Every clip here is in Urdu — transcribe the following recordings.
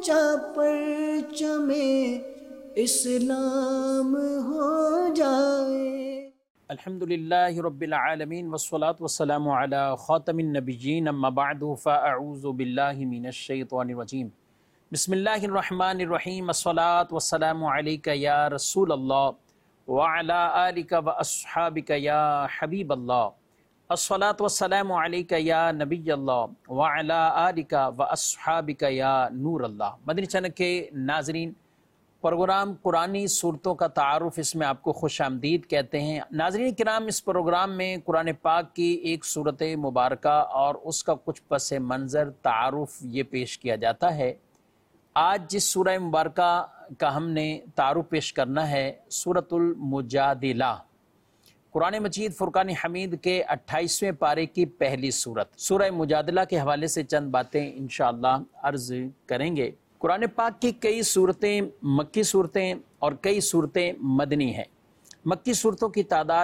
اونچا پرچم اسلام ہو جائے۔ الحمدللہ رب العالمین والصلاة والسلام علی خاتم النبیین اما بعد فاعوذ باللہ من الشیطان الرجیم بسم اللہ الرحمن الرحیم الصلاة والسلام علیک یا رسول اللہ وعلی آلک واصحابک یا حبیب اللہ الصلاة والسلام علیک یا نبی اللہ وعلی آلک واصحابک یا نور اللہ۔ مدنی چینل کے ناظرین، پروگرام قرآنی صورتوں کا تعارف، اس میں آپ کو خوش آمدید کہتے ہیں۔ ناظرین کرام، اس پروگرام میں قرآن پاک کی ایک صورت مبارکہ اور اس کا کچھ پس منظر تعارف یہ پیش کیا جاتا ہے۔ آج جس سورہ مبارکہ کا ہم نے تعارف پیش کرنا ہے، سورۃ المجادلہ، قرآن مجید فرقان حمید کے 28ویں پارے کی پہلی سورت، سورہ مجادلہ کے حوالے سے چند باتیں انشاءاللہ عرض کریں گے۔ قرآن پاک کی کئی صورتیں مکی صورتیں اور کئی صورتیں مدنی ہیں۔ مکی صورتوں کی تعداد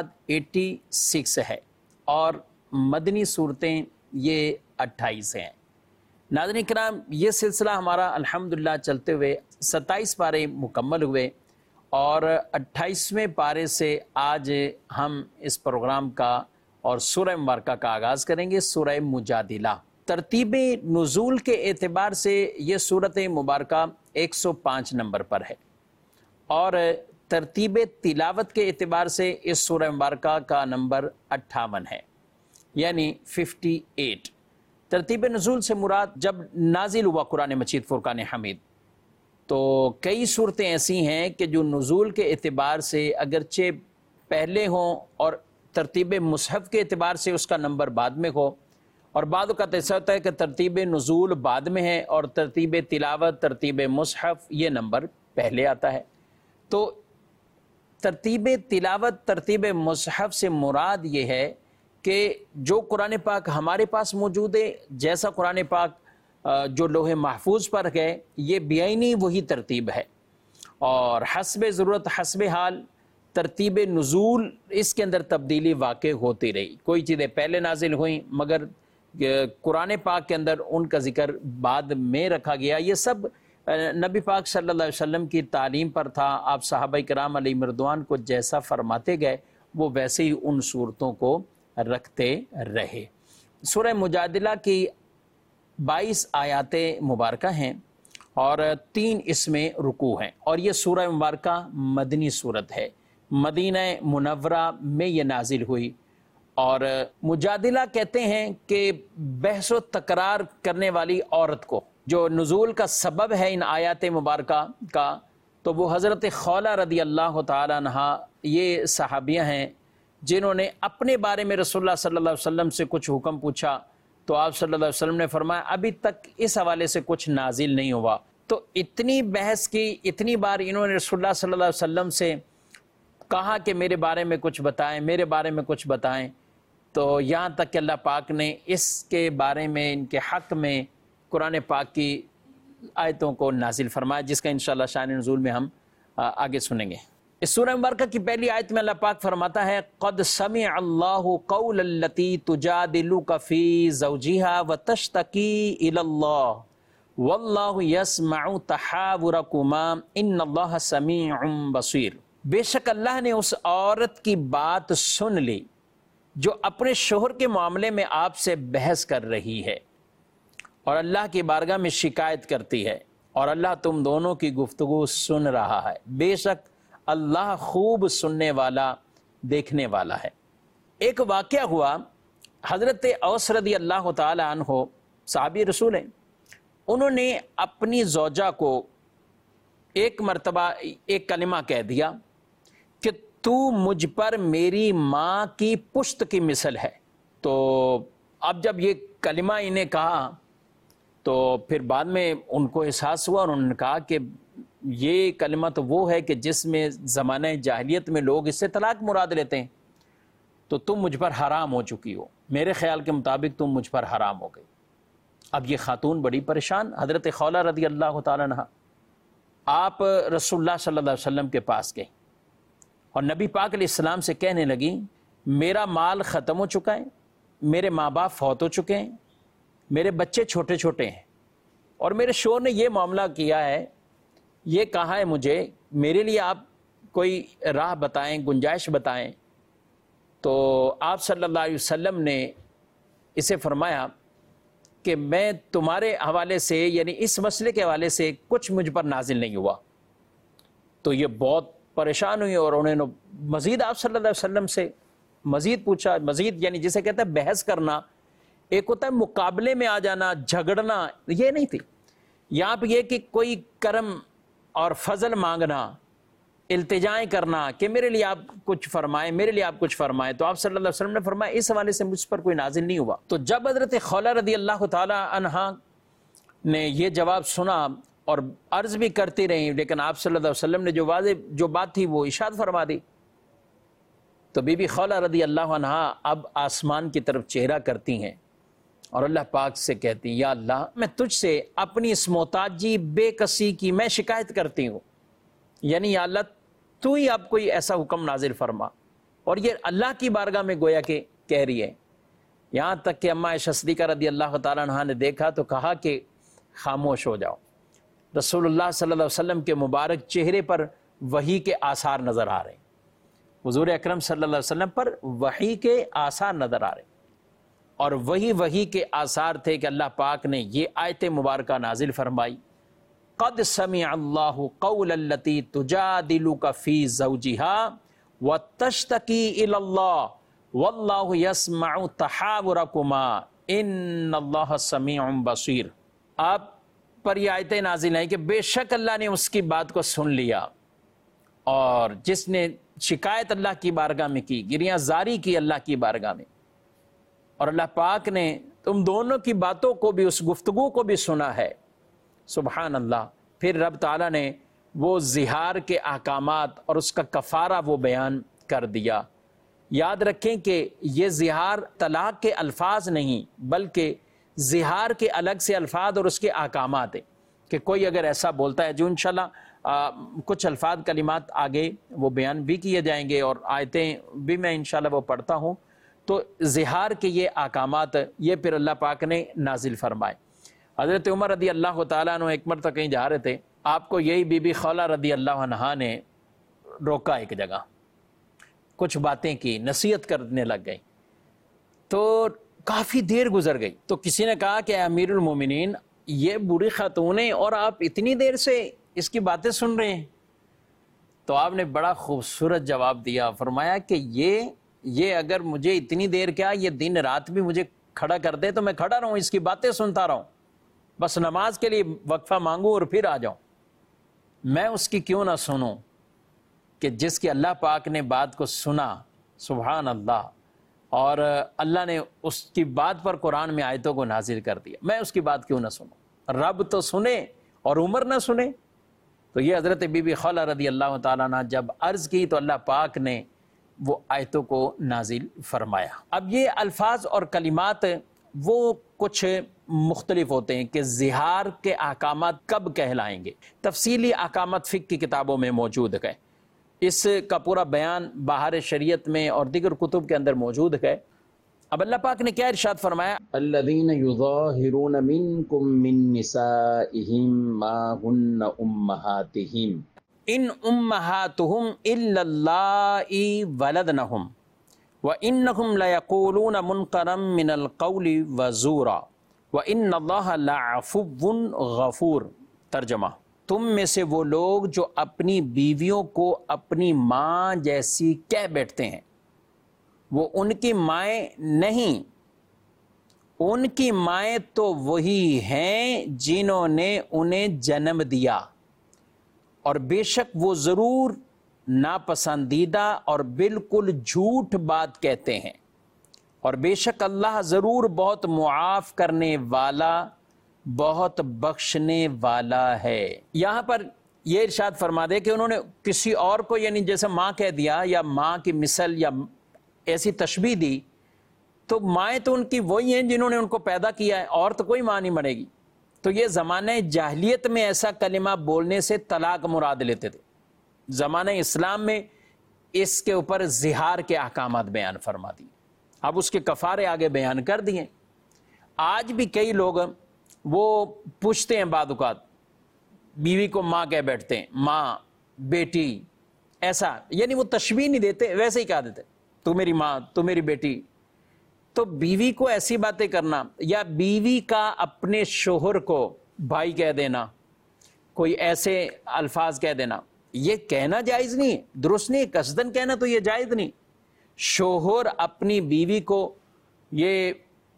86 ہے اور مدنی صورتیں یہ 28 ہیں۔ ناظرین کرام، یہ سلسلہ ہمارا الحمدللہ چلتے ہوئے 27 پارے مکمل ہوئے اور 28ویں پارے سے آج ہم اس پروگرام کا اور سورہ مبارکہ کا آغاز کریں گے، سورہ مجادلہ۔ ترتیب نزول کے اعتبار سے یہ سورت مبارکہ 105 نمبر پر ہے اور ترتیب تلاوت کے اعتبار سے اس سورہ مبارکہ کا نمبر 58 ہے، یعنی 58۔ ترتیب نزول سے مراد جب نازل ہوا قرآن مجید فرقان حمید تو کئی صورتیں ایسی ہیں کہ جو نزول کے اعتبار سے اگرچہ پہلے ہوں اور ترتیب مصحف کے اعتبار سے اس کا نمبر بعد میں ہو، اور بعد اوقات ایسا ہوتا ہے کہ ترتیب نزول بعد میں ہے اور ترتیب تلاوت، ترتیب مصحف یہ نمبر پہلے آتا ہے۔ تو ترتیب تلاوت، ترتیب مصحف سے مراد یہ ہے کہ جو قرآن پاک ہمارے پاس موجود ہے، جیسا قرآن پاک جو لوح محفوظ پر ہے، یہ بعینی وہی ترتیب ہے، اور حسب ضرورت، حسب حال ترتیب نزول اس کے اندر تبدیلی واقع ہوتی رہی۔ کوئی چیزیں پہلے نازل ہوئیں مگر قرآن پاک کے اندر ان کا ذکر بعد میں رکھا گیا۔ یہ سب نبی پاک صلی اللہ علیہ وسلم کی تعلیم پر تھا۔ آپ صحابہ کرام علیہ رضوان کو جیسا فرماتے گئے وہ ویسے ہی ان صورتوں کو رکھتے رہے۔ سورہ مجادلہ کی 22 آیات مبارکہ ہیں اور 3 اس میں رکوع ہیں، اور یہ سورہ مبارکہ مدنی صورت ہے، مدینہ منورہ میں یہ نازل ہوئی۔ اور مجادلہ کہتے ہیں کہ بحث و تکرار کرنے والی عورت کو، جو نزول کا سبب ہے ان آیات مبارکہ کا، تو وہ حضرت خولہ رضی اللہ تعالی عنہا، یہ صحابیہ ہیں جنہوں نے اپنے بارے میں رسول اللہ صلی اللہ علیہ وسلم سے کچھ حکم پوچھا تو آپ صلی اللہ علیہ وسلم نے فرمایا ابھی تک اس حوالے سے کچھ نازل نہیں ہوا۔ تو اتنی بحث کی، اتنی بار انہوں نے رسول اللہ صلی اللہ علیہ وسلم سے کہا کہ میرے بارے میں کچھ بتائیں، میرے بارے میں کچھ بتائیں، تو یہاں تک کہ اللہ پاک نے اس کے بارے میں، ان کے حق میں قرآن پاک کی آیتوں کو نازل فرمایا، جس کا انشاءاللہ شان نزول میں ہم آگے سنیں گے۔ اس سورہ مبارکہ کی پہلی آیت میں اللہ پاک فرماتا ہے قد سمع اللہ قول التی تجادلک فی زوجہا وتشتکی الی اللہ واللہ یسمع تحاورکما ان اللہ سمیع بصیر۔ بے شک اللہ نے اس عورت کی بات سن لی جو اپنے شوہر کے معاملے میں آپ سے بحث کر رہی ہے اور اللہ کی بارگاہ میں شکایت کرتی ہے، اور اللہ تم دونوں کی گفتگو سن رہا ہے، بے شک اللہ خوب سننے والا، دیکھنے والا ہے۔ ایک واقعہ ہوا، حضرت اوس رضی اللہ تعالی عنہ صحابی رسول ہیں، انہوں نے اپنی زوجہ کو ایک مرتبہ ایک کلمہ کہہ دیا کہ تو مجھ پر میری ماں کی پشت کی مثل ہے۔ تو اب جب یہ کلمہ انہیں کہا تو پھر بعد میں ان کو احساس ہوا اور انہوں نے کہا کہ یہ کلمہ تو وہ ہے کہ جس میں زمانہ جاہلیت میں لوگ اس سے طلاق مراد لیتے ہیں، تو تم مجھ پر حرام ہو چکی ہو، میرے خیال کے مطابق تم مجھ پر حرام ہو گئی۔ اب یہ خاتون بڑی پریشان، حضرت خولہ رضی اللہ تعالیٰ عنہ، آپ رسول اللہ صلی اللہ علیہ وسلم کے پاس گئے اور نبی پاک علیہ السلام سے کہنے لگی میرا مال ختم ہو چکا ہے، میرے ماں باپ فوت ہو چکے ہیں، میرے بچے چھوٹے چھوٹے ہیں، اور میرے شوہر نے یہ معاملہ کیا ہے، یہ کہا ہے مجھے، میرے لیے آپ کوئی راہ بتائیں، گنجائش بتائیں۔ تو آپ صلی اللہ علیہ وسلم نے اسے فرمایا کہ میں تمہارے حوالے سے، یعنی اس مسئلے کے حوالے سے کچھ مجھ پر نازل نہیں ہوا۔ تو یہ بہت پریشان ہوئی اور انہوں نے مزید آپ صلی اللہ علیہ وسلم سے مزید پوچھا، مزید یعنی جسے کہتے ہیں بحث کرنا، ایک ہوتا ہے مقابلے میں آ جانا، جھگڑنا، یہ نہیں تھی یہاں پہ، یہ کہ کوئی کرم اور فضل مانگنا، التجائیں کرنا کہ میرے لیے آپ کچھ فرمائیں، میرے لیے آپ کچھ فرمائیں۔ تو آپ صلی اللہ علیہ وسلم نے فرمایا اس حوالے سے مجھ پر کوئی نازل نہیں ہوا۔ تو جب حضرت خولہ رضی اللہ تعالی عنہا نے یہ جواب سنا اور عرض بھی کرتی رہی، لیکن آپ صلی اللہ علیہ وسلم نے جو بات تھی وہ ارشاد فرما دی۔ تو بی بی خولہ رضی اللہ عنہا اب آسمان کی طرف چہرہ کرتی ہیں اور اللہ پاک سے کہتی ہیں، یا اللہ میں تجھ سے اپنی اس محتاجی بے کسی کی میں شکایت کرتی ہوں، یعنی یا اللہ تو ہی اب کوئی ایسا حکم نازل فرما۔ اور یہ اللہ کی بارگاہ میں گویا کہ کہہ رہی ہے، یہاں تک کہ اماں عائشہ صدیقہ رضی اللہ تعالیٰ عنہا نے دیکھا تو کہا کہ خاموش ہو جاؤ۔ رسول اللہ صلی اللہ علیہ وسلم کے مبارک چہرے پر وحی کے آثار نظر آ رہے ہیں، حضور اکرم صلی اللہ علیہ وسلم پر وحی کے آثار نظر آ رہے ہیں، اور وہی کے آثار تھے کہ اللہ پاک نے یہ آیت مبارکہ نازل فرمائی، قد سمع اللہ قول التی تجادلک فی زوجها وتشتکی الی اللہ واللہ یسمع تحاورکما ان اللہ سمیع بصیر۔ آپ پر یہ آیتیں نازل ہیں کہ بے شک اللہ نے اس کی بات کو سن لیا، اور جس نے شکایت اللہ کی بارگاہ میں کی، گریاں زاری کی اللہ کی بارگاہ میں، اور اللہ پاک نے تم دونوں کی باتوں کو بھی، اس گفتگو کو بھی سنا ہے۔ سبحان اللہ۔ پھر رب تعالیٰ نے وہ زہار کے احکامات اور اس کا کفارہ وہ بیان کر دیا۔ یاد رکھیں کہ یہ زہار طلاق کے الفاظ نہیں، بلکہ زہار کے الگ سے الفاظ اور اس کے احکامات ہیں، کہ کوئی اگر ایسا بولتا ہے، جو انشاءاللہ کچھ الفاظ کلمات آگے وہ بیان بھی کیے جائیں گے اور آیتیں بھی میں انشاءاللہ وہ پڑھتا ہوں، تو زہار کے یہ احکامات یہ پھر اللہ پاک نے نازل فرمائے۔ حضرت عمر رضی اللہ تعالیٰ عنہ ایک مرتبہ کہیں جا رہے تھے، آپ کو یہی بی بی خولہ رضی اللہ عنہا نے روکا ایک جگہ، کچھ باتیں کی، نصیحت کرنے لگ گئی، تو کافی دیر گزر گئی۔ تو کسی نے کہا کہ امیر المومنین یہ بری خاتون ہے اور آپ اتنی دیر سے اس کی باتیں سن رہے ہیں؟ تو آپ نے بڑا خوبصورت جواب دیا، فرمایا کہ یہ اگر مجھے اتنی دیر کیا، یہ دن رات بھی مجھے کھڑا کر دے تو میں کھڑا رہوں، اس کی باتیں سنتا رہوں، بس نماز کے لیے وقفہ مانگوں اور پھر آ جاؤں، میں اس کی کیوں نہ سنوں کہ جس کی اللہ پاک نے بات کو سنا، سبحان اللہ، اور اللہ نے اس کی بات پر قرآن میں آیتوں کو نازل کر دیا، میں اس کی بات کیوں نہ سنوں؟ رب تو سنے اور عمر نہ سنے۔ تو یہ حضرت بی بی خولہ رضی اللہ تعالیٰ عنہ جب عرض کی تو اللہ پاک نے وہ آیتوں کو نازل فرمایا۔ اب یہ الفاظ اور کلمات وہ کچھ مختلف ہوتے ہیں کہ زہار کے احکامات کب کہلائیں گے، تفصیلی احکامات فقہ کی کتابوں میں موجود ہے، اس کا پورا بیان بہار شریعت میں اور دیگر کتب کے اندر موجود ہے۔ اب اللہ پاک نے کیا ارشاد فرمایا، الذین یظاہرون منکم من نسائہم ما ہن امہاتہم ان امہاتہم الا اللائی ولدنہم وانہم لیقولون منکرا من القول وزورا وان اللہ لعفو غفور۔ ترجمہ، تم میں سے وہ لوگ جو اپنی بیویوں کو اپنی ماں جیسی کہہ بیٹھتے ہیں، وہ ان کی مائیں نہیں، ان کی مائیں تو وہی ہیں جنہوں نے انہیں جنم دیا، اور بے شک وہ ضرور ناپسندیدہ اور بالکل جھوٹ بات کہتے ہیں، اور بے شک اللہ ضرور بہت معاف کرنے والا، بہت بخشنے والا ہے۔ یہاں پر یہ ارشاد فرما دے کہ انہوں نے کسی اور کو، یعنی جیسے ماں کہہ دیا یا ماں کی مثل یا ایسی تشبیہ دی، تو مائیں تو ان کی وہی ہیں جنہوں نے ان کو پیدا کیا ہے، اور تو کوئی ماں نہیں بنے گی۔ تو یہ زمانہ جاہلیت میں ایسا کلمہ بولنے سے طلاق مراد لیتے تھے، زمانہ اسلام میں اس کے اوپر زہار کے احکامات بیان فرما دی، اب اس کے کفارے آگے بیان کر دیے۔ آج بھی کئی لوگ وہ پوچھتے ہیں بعض اوقات، بیوی کو ماں کہہ بیٹھتے ہیں، ماں، بیٹی، ایسا، یعنی وہ تشبیہ نہیں دیتے، ویسے ہی کہہ دیتے تو میری ماں، تو میری بیٹی۔ تو بیوی کو ایسی باتیں کرنا، یا بیوی کا اپنے شوہر کو بھائی کہہ دینا، کوئی ایسے الفاظ کہہ دینا، یہ کہنا جائز نہیں ہے، درست نہیں ہے، قصدن کہنا تو یہ جائز نہیں۔ شوہر اپنی بیوی کو یہ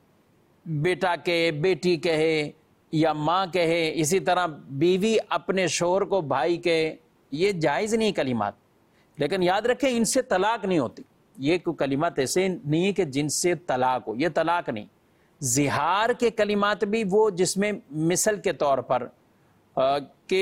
بیٹا کہے، بیٹی کہے یا ماں کہے، اسی طرح بیوی اپنے شوہر کو بھائی کہے، یہ جائز نہیں کلمات۔ لیکن یاد رکھیں ان سے طلاق نہیں ہوتی، یہ کوئی کلمات ایسے نہیں ہے کہ جن سے طلاق ہو، یہ طلاق نہیں۔ زہار کے کلمات بھی وہ جس میں مثل کے طور پر کہ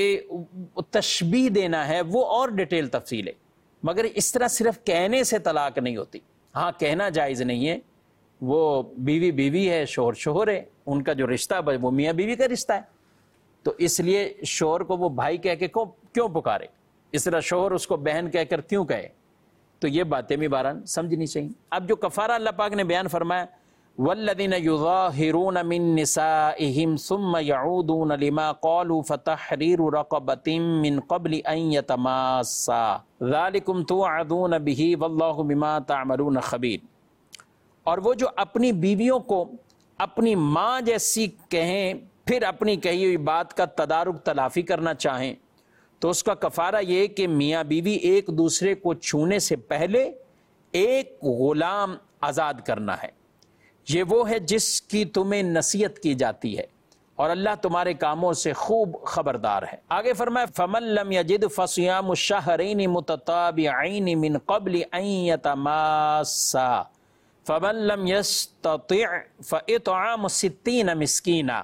تشبیہ دینا ہے، وہ اور ڈیٹیل تفصیل ہے، مگر اس طرح صرف کہنے سے طلاق نہیں ہوتی۔ ہاں کہنا جائز نہیں ہے، وہ بیوی بیوی ہے، شوہر شوہر ہے، ان کا جو رشتہ ہے وہ میاں بیوی کا رشتہ ہے، تو اس لیے شوہر کو وہ بھائی کہہ کے کیوں پکارے، اس طرح شوہر اس کو بہن کہہ کر کیوں کہے، تو یہ باتیں بھی بہرحال سمجھنی چاہیے۔ اب جو کفارہ اللہ پاک نے بیان فرمایا، والذین یظاہرون من نسائہم ثم یعودون لما قالوا فتحریر رقبۃ من قبل ان یتماسا ذالکم توعظون بہ واللہ بما تعملون خبیر۔ اور وہ جو اپنی بیویوں کو اپنی ماں جیسی کہیں، پھر اپنی کہی ہوئی بات کا تدارک تلافی کرنا چاہیں، تو اس کا کفارہ یہ کہ میاں بیوی ایک دوسرے کو چھونے سے پہلے ایک غلام آزاد کرنا ہے۔ یہ وہ ہے جس کی تمہیں نصیحت کی جاتی ہے، اور اللہ تمہارے کاموں سے خوب خبردار ہے۔ آگے فرمایا فَمَن لَّمْ يَجِدْ فَصِيَامُ الشَّهْرَيْنِ مُتَتَابِعَيْنِ مِن قَبْلِ أَن يَتَمَاسَّا فَمَن لَّمْ يَسْتَطِعْ فَإِطْعَامُ 60 مِسْكِينًا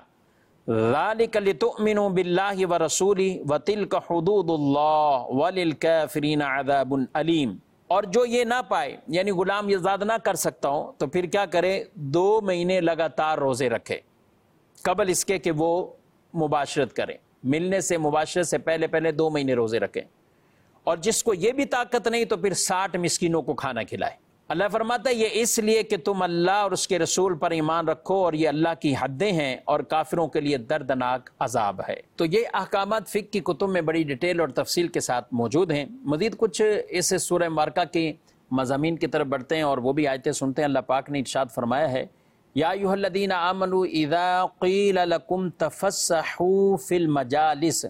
ذَلِكَ لِتُؤْمِنُوا بِاللَّهِ وَرَسُولِهِ وَتِلْكَ حُدُودُ اللَّهِ وَلِلْكَافِرِينَ عَذَابٌ أَلِيمٌ۔ اور جو یہ نہ پائے، یعنی غلام آزاد نہ کر سکتا ہوں، تو پھر کیا کرے، 2 مہینے لگاتار روزے رکھے قبل اس کے کہ وہ مباشرت کریں، ملنے سے مباشرت سے پہلے 2 مہینے روزے رکھیں۔ اور جس کو یہ بھی طاقت نہیں تو پھر 60 مسکینوں کو کھانا کھلائے۔ اللہ فرماتا ہے یہ اس لیے کہ تم اللہ اور اس کے رسول پر ایمان رکھو، اور یہ اللہ کی حدیں ہیں اور کافروں کے لیے دردناک عذاب ہے۔ تو یہ احکامات فقہ کی کتب میں بڑی ڈیٹیل اور تفصیل کے ساتھ موجود ہیں۔ مزید کچھ اس سورہ مبارکہ کے مضامین کی طرف بڑھتے ہیں اور وہ بھی آیتیں سنتے ہیں۔ اللہ پاک نے ارشاد فرمایا ہے، یا ایھا الذین آمنوا اذا قیل لکم تفسحوا فی المجالس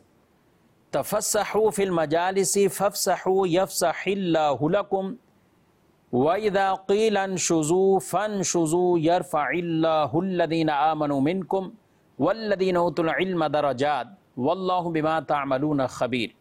فافسحوا یفسح اللہ لکم وَإِذَا قِيلَ انشُزُوا فَانشُزُوا يَرْفَعِ اللَّهُ الَّذِينَ آمَنُوا مِنكُمْ وَالَّذِينَ أُوتُوا الْعِلْمَ دَرَجَاتٍ وَاللَّهُ بِمَا تَعْمَلُونَ خَبِيرٌ۔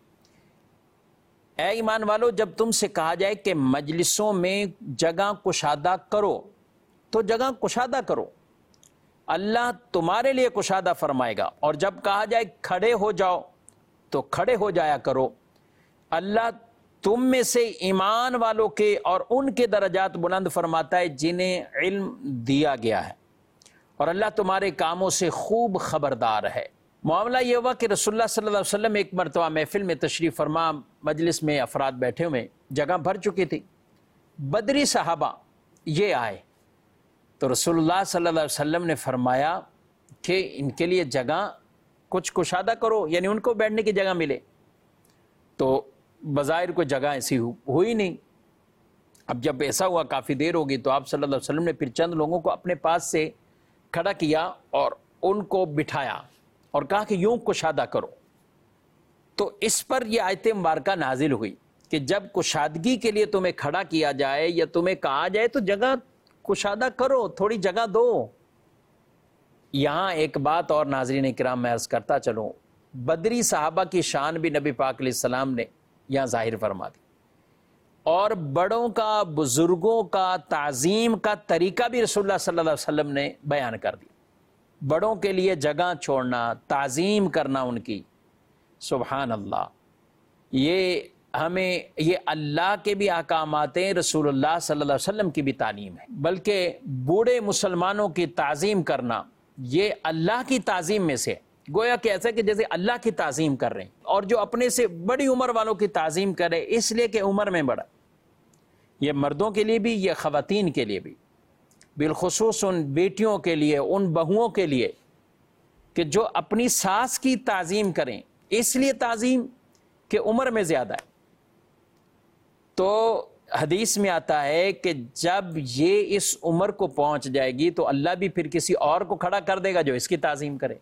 اے ایمان والو، جب تم سے کہا جائے کہ مجلسوں میں جگہ کشادہ کرو تو جگہ کشادہ کرو، اللہ تمہارے لیے کشادہ فرمائے گا، اور جب کہا جائے کھڑے ہو جاؤ تو کھڑے ہو جایا کرو، اللہ تم میں سے ایمان والوں کے اور ان کے درجات بلند فرماتا ہے جنہیں علم دیا گیا ہے، اور اللہ تمہارے کاموں سے خوب خبردار ہے۔ معاملہ یہ ہوا کہ رسول اللہ صلی اللہ علیہ وسلم ایک مرتبہ محفل میں تشریف فرما، مجلس میں افراد بیٹھے ہوئے، جگہ بھر چکی تھی، بدری صحابہ یہ آئے تو رسول اللہ صلی اللہ علیہ وسلم نے فرمایا کہ ان کے لیے جگہ کچھ کشادہ کرو، یعنی ان کو بیٹھنے کی جگہ ملے۔ تو بظاہر کوئی جگہ ایسی ہوئی نہیں۔ اب جب ایسا ہوا کافی دیر ہوگی تو آپ صلی اللہ علیہ وسلم نے پھر چند لوگوں کو اپنے پاس سے کھڑا کیا اور ان کو بٹھایا اور کہا کہ یوں کشادہ کرو۔ تو اس پر یہ آیت مبارکہ نازل ہوئی کہ جب کشادگی کے لیے تمہیں کھڑا کیا جائے یا تمہیں کہا جائے تو جگہ کشادہ کرو، تھوڑی جگہ دو۔ یہاں ایک بات اور ناظرین کرام میں عرض کرتا چلوں، بدری صحابہ کی شان بھی نبی پاک علیہ السلام نے یہاں ظاہر فرما دی، اور بڑوں کا، بزرگوں کا تعظیم کا طریقہ بھی رسول اللہ صلی اللہ علیہ وسلم نے بیان کر دی۔ بڑوں کے لیے جگہ چھوڑنا، تعظیم کرنا ان کی، سبحان اللہ، یہ ہمیں، یہ اللہ کے بھی احکامات ہیں، رسول اللہ صلی اللہ علیہ وسلم کی بھی تعلیم ہے، بلکہ بوڑھے مسلمانوں کی تعظیم کرنا یہ اللہ کی تعظیم میں سے، گویا کہ ایسا کہ جیسے اللہ کی تعظیم کر رہے ہیں، اور جو اپنے سے بڑی عمر والوں کی تعظیم کرے اس لیے کہ عمر میں بڑا، یہ مردوں کے لیے بھی، یہ خواتین کے لیے بھی، بالخصوص ان بیٹیوں کے لیے، ان بہوؤں کے لیے کہ جو اپنی ساس کی تعظیم کریں، اس لیے تعظیم کہ عمر میں زیادہ ہے، تو حدیث میں آتا ہے کہ جب یہ اس عمر کو پہنچ جائے گی تو اللہ بھی پھر کسی اور کو کھڑا کر دے گا جو اس کی تعظیم کرے۔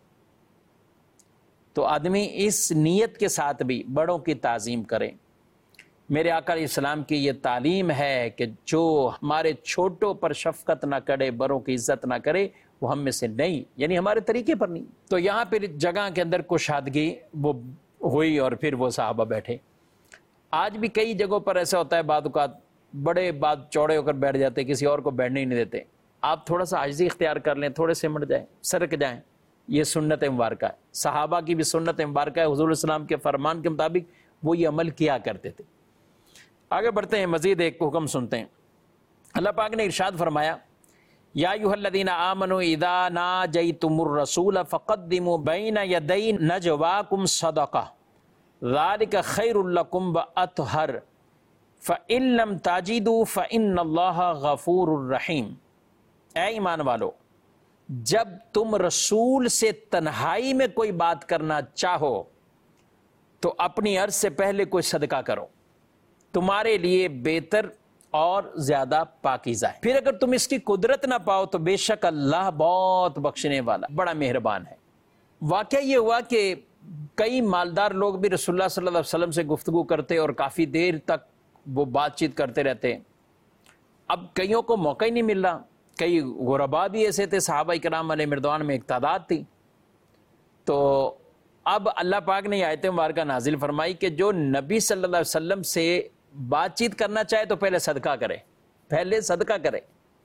تو آدمی اس نیت کے ساتھ بھی بڑوں کی تعظیم کرے۔ میرے آقا علیہ السلام کی یہ تعلیم ہے کہ جو ہمارے چھوٹوں پر شفقت نہ کرے، بڑوں کی عزت نہ کرے، وہ ہم میں سے نہیں، یعنی ہمارے طریقے پر نہیں۔ تو یہاں پھر جگہ کے اندر کشادگی وہ ہوئی اور پھر وہ صحابہ بیٹھے۔ آج بھی کئی جگہوں پر ایسا ہوتا ہے، بعض اوقات بڑے بات چوڑے ہو کر بیٹھ جاتے، کسی اور کو بیٹھنے ہی نہیں دیتے۔ آپ تھوڑا سا عاجزی اختیار کر لیں، تھوڑے سمٹ جائیں، سرک جائیں، یہ سنت مبارکہ ہے۔ صحابہ کی بھی سنت مبارکہ ہے، حضور السلام کے فرمان کے مطابق وہ یہ عمل کیا کرتے تھے۔ آگے بڑھتے ہیں، مزید ایک حکم سنتے ہیں۔ اللہ پاک نے ارشاد فرمایا، یا ایھا الذین آمنوا اذا ناجیتم الرسول فقدموا بین یدی نجواکم صدقہ ذلک خیر لکم واطہر فإن لم تجدوا فإن اللہ غفور الرحیم۔ اے ایمان والو، جب تم رسول سے تنہائی میں کوئی بات کرنا چاہو تو اپنی عرض سے پہلے کوئی صدقہ کرو، تمہارے لیے بہتر اور زیادہ پاکیزہ ہے۔ پھر اگر تم اس کی قدرت نہ پاؤ تو بے شک اللہ بہت بخشنے والا، بڑا مہربان ہے۔ واقعہ یہ ہوا کہ کئی مالدار لوگ بھی رسول اللہ صلی اللہ علیہ وسلم سے گفتگو کرتے اور کافی دیر تک وہ بات چیت کرتے رہتے۔ اب کئیوں کو موقع ہی نہیں مل رہا، کئی غربا بھی ایسے تھے، صحابہ کرام علیہ مردوان میں ایک تعداد تھی۔ تو اب اللہ پاک نے یہ آیت مبارکہ نازل فرمائی کہ جو نبی صلی اللہ علیہ وسلم سے بات چیت کرنا چاہے تو پہلے صدقہ کرے، پہلے صدقہ کرے۔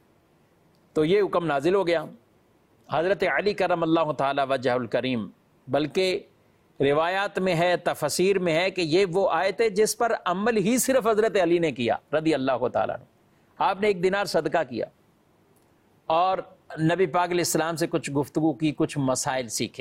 تو یہ حکم نازل ہو گیا۔ حضرت علی کرم اللہ تعالی وجہ الکریم، بلکہ روایات میں ہے، تفسیر میں ہے کہ یہ وہ آیت ہے جس پر عمل ہی صرف حضرت علی نے کیا رضی اللہ تعالیٰ عنہ۔ آپ نے 1 دینار صدقہ کیا اور نبی پاک علیہ السلام سے کچھ گفتگو کی، کچھ مسائل سیکھے۔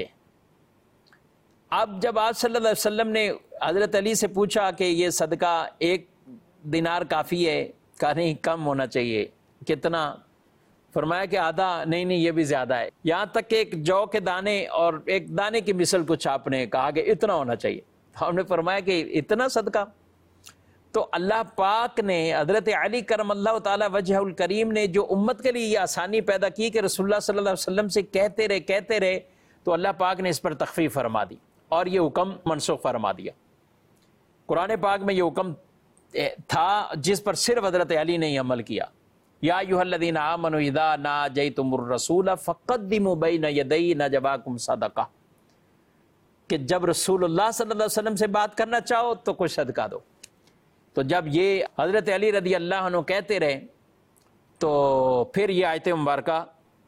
اب جب آپ صلی اللہ علیہ وسلم نے حضرت علی سے پوچھا کہ یہ صدقہ 1 دینار کافی ہے، کہا نہیں کم ہونا چاہیے، کتنا؟ فرمایا کہ آدھا، نہیں یہ بھی زیادہ ہے، یہاں تک کہ ایک جو کے دانے اور ایک دانے کی مثل کچھ آپ نے کہا کہ اتنا ہونا چاہیے۔ ہم نے فرمایا کہ اتنا صدقہ؟ تو اللہ پاک نے، حضرت علی کرم اللہ تعالی وجہ الکریم نے جو امت کے لیے یہ آسانی پیدا کی کہ رسول اللہ صلی اللہ علیہ وسلم سے کہتے رہے، تو اللہ پاک نے اس پر تخفیف فرما دی اور یہ حکم منسوخ فرما دیا۔ قرآن پاک میں یہ حکم تھا جس پر صرف حضرت علی نے یہ عمل کیا۔ یا ایھا الذین آمنوا اذا ناجیتم الرسول فقدموا بین یدی نجواکم صدقہ، کہ جب رسول اللہ صلی اللہ علیہ وسلم سے بات کرنا چاہو تو کوئی صدقہ دو۔ تو جب یہ حضرت علی رضی اللہ عنہ کہتے رہے تو پھر یہ آیت مبارکہ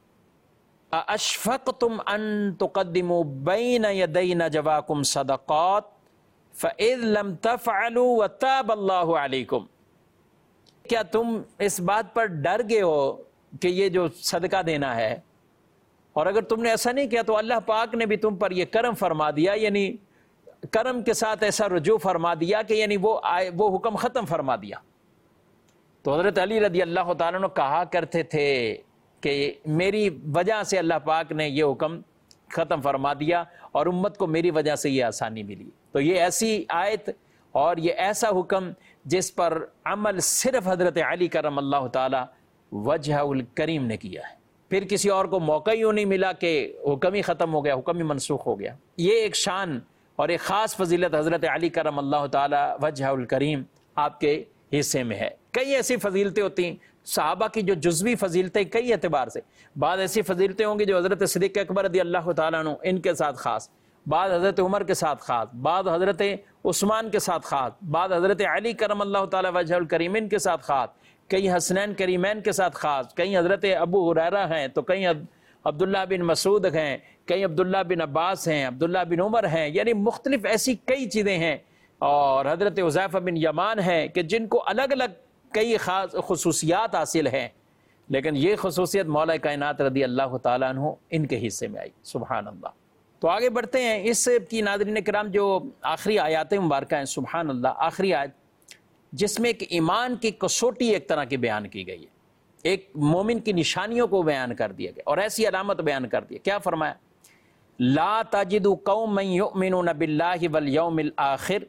اشفقتم ان تقدموا بین یدی نجواکم صدقات فاذ لم تفعلوا وتاب اللہ علیکم، کیا تم اس بات پر ڈر گئے ہو کہ یہ جو صدقہ دینا ہے، اور اگر تم نے ایسا نہیں کیا تو اللہ پاک نے بھی تم پر یہ کرم فرما دیا، یعنی کرم کے ساتھ ایسا رجوع فرما دیا کہ یعنی وہ حکم ختم فرما دیا۔ تو حضرت علی رضی اللہ تعالیٰ عنہ کہا کرتے تھے کہ میری وجہ سے اللہ پاک نے یہ حکم ختم فرما دیا اور امت کو میری وجہ سے یہ آسانی ملی۔ تو یہ ایسی آیت اور یہ ایسا حکم جس پر عمل صرف حضرت علی کرم اللہ تعالی وجہ الکریم نے کیا ہے، پھر کسی اور کو موقع ہی نہیں ملا کہ حکم ہی ختم ہو گیا، حکم ہی منسوخ ہو گیا۔ یہ ایک شان اور ایک خاص فضیلت حضرت علی کرم اللہ تعالی وجہ الکریم آپ کے حصے میں ہے۔ کئی ایسی فضیلتیں ہوتی ہیں صحابہ کی جو جزوی فضیلتیں کئی اعتبار سے، بعض ایسی فضیلتیں ہوں گی جو حضرت صدیق اکبر رضی اللہ تعالیٰ عنہ ان کے ساتھ خاص، بعض حضرت عمر کے ساتھ خاص، بعض حضرت عثمان کے ساتھ خاص، بعض حضرت علی کرم اللہ تعالی وجہ الکریمین کے ساتھ خاص، کئی حسنین کریمین کے ساتھ خاص، کئی حضرت ابو ہریرہ ہیں تو کئی عبداللہ بن مسعود ہیں، کئی عبداللہ بن عباس ہیں، عبداللہ بن عمر ہیں، یعنی مختلف ایسی کئی چیزیں ہیں، اور حضرت حذیفہ بن یمان ہیں کہ جن کو الگ الگ کئی خاص خصوصیات حاصل ہیں، لیکن یہ خصوصیت مولا کائنات رضی اللہ تعالیٰ عنہ ان کے حصے میں آئی۔ سبحان اللہ۔ تو آگے بڑھتے ہیں، اس کی ناظرین کرام جو آخری آیات مبارکہ ہیں، سبحان اللہ، آخری آیت جس میں ایک ایمان کی کسوٹی ایک طرح کی بیان کی گئی ہے، ایک مومن کی نشانیوں کو بیان کر دیا گیا اور ایسی علامت بیان کر دی۔ کیا فرمایا؟ لا تجد قوما یؤمنون باللہ والیوم الآخر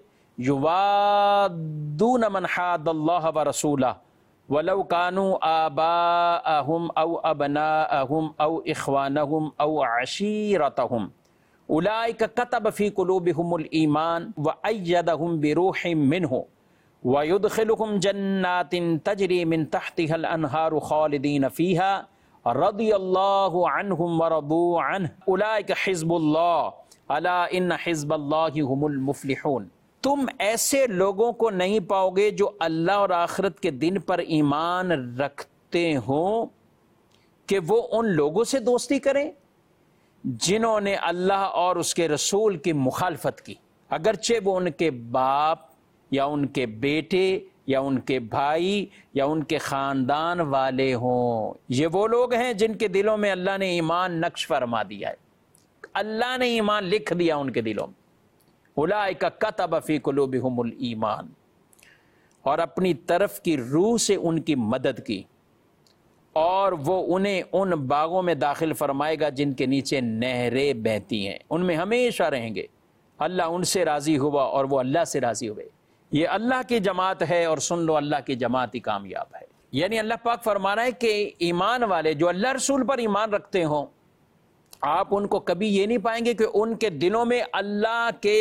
یوادون من حاد اللہ ورسولہ ولو كانوا آباءهم او ابناءهم او اخوانهم او عشیرتهم اولئک کتب فی قلوبهم الایمان وأیدهم بروح منہ وَيُدْخِلُكُمْ جَنَّاتٍ تَجْرِي مِنْ تَحْتِهَا الْأَنْهَارُ خَالِدِينَ فِيهَا رَضِيَ اللَّهُ عَنْهُمْ وَرَضُوا عَنْهُ أُولَئِكَ حِزْبُ اللَّهِ أَلَا إِنَّ حِزْبَ اللَّهِ هُمُ الْمُفْلِحُونَ۔ تم ایسے لوگوں کو نہیں پاؤ گے جو اللہ اور آخرت کے دن پر ایمان رکھتے ہوں کہ وہ ان لوگوں سے دوستی کریں جنہوں نے اللہ اور اس کے رسول کی مخالفت کی، اگرچہ وہ ان کے باپ یا ان کے بیٹے یا ان کے بھائی یا ان کے خاندان والے ہوں۔ یہ وہ لوگ ہیں جن کے دلوں میں اللہ نے ایمان نقش فرما دیا ہے، اللہ نے ایمان لکھ دیا ان کے دلوں میں۔ اولئک کتب فی قلوبہم الایمان، اور اپنی طرف کی روح سے ان کی مدد کی، اور وہ انہیں ان باغوں میں داخل فرمائے گا جن کے نیچے نہریں بہتی ہیں، ان میں ہمیشہ رہیں گے۔ اللہ ان سے راضی ہوا اور وہ اللہ سے راضی ہوئے۔ یہ اللہ کی جماعت ہے، اور سن لو اللہ کی جماعت ہی کامیاب ہے۔ یعنی اللہ پاک فرمانا ہے کہ ایمان والے جو اللہ رسول پر ایمان رکھتے ہوں، آپ ان کو کبھی یہ نہیں پائیں گے کہ ان کے دلوں میں اللہ کے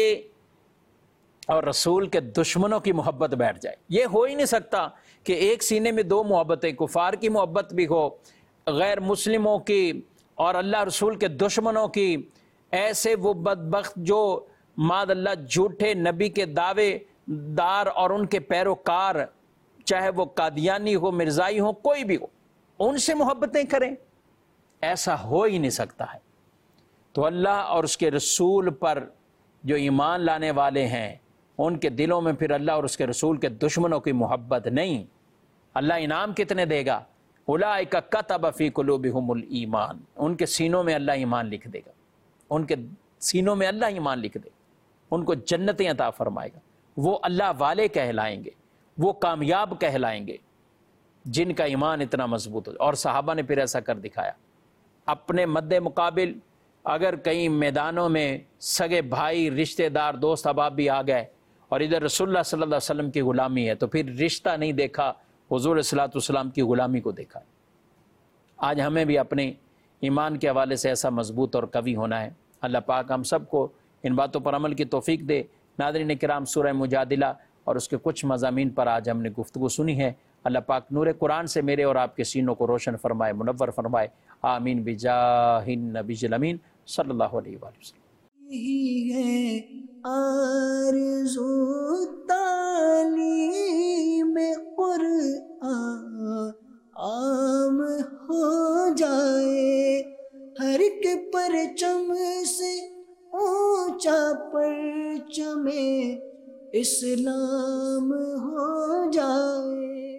اور رسول کے دشمنوں کی محبت بیٹھ جائے۔ یہ ہو ہی نہیں سکتا کہ ایک سینے میں دو محبتیں، کفار کی محبت بھی ہو، غیر مسلموں کی اور اللہ رسول کے دشمنوں کی۔ ایسے وہ بدبخت جو معاذ اللہ جھوٹے نبی کے دعوے دار اور ان کے پیروکار، چاہے وہ قادیانی ہو، مرزائی ہو، کوئی بھی ہو، ان سے محبتیں کریں، ایسا ہو ہی نہیں سکتا ہے۔ تو اللہ اور اس کے رسول پر جو ایمان لانے والے ہیں، ان کے دلوں میں پھر اللہ اور اس کے رسول کے دشمنوں کی محبت نہیں۔ اللہ انعام کتنے دے گا؟ اولئک کتب فی قلوبہم الایمان، ان کے سینوں میں اللہ ایمان لکھ دے گا، ان کے سینوں میں اللہ ایمان لکھ دے گا، ان کو جنتیں عطا فرمائے گا۔ وہ اللہ والے کہلائیں گے، وہ کامیاب کہلائیں گے جن کا ایمان اتنا مضبوط ہو۔ اور صحابہ نے پھر ایسا کر دکھایا۔ اپنے مد مقابل اگر کئی میدانوں میں سگے بھائی، رشتہ دار، دوست احباب بھی آ گئے، اور ادھر رسول اللہ صلی اللہ علیہ وسلم کی غلامی ہے، تو پھر رشتہ نہیں دیکھا، حضور صلی اللہ علیہ وسلم کی غلامی کو دیکھا۔ آج ہمیں بھی اپنے ایمان کے حوالے سے ایسا مضبوط اور قوی ہونا ہے۔ اللہ پاک ہم سب کو ان باتوں پر عمل کی توفیق دے۔ ناظرین کرام، سورہ مجادلہ اور اس کے کچھ مضامین پر آج ہم نے گفتگو سنی ہے۔ اللہ پاک نور قرآن سے میرے اور آپ کے سینوں کو روشن فرمائے، منور فرمائے، آمین بجاہ النبی الامین صلی اللہ علیہ وآلہ وسلم۔ یہی ہے آرزو تعلیم قرآن عام ہو جائے، ہر ایک پرچم سے اونچا پرچم اسلام ہو جائے۔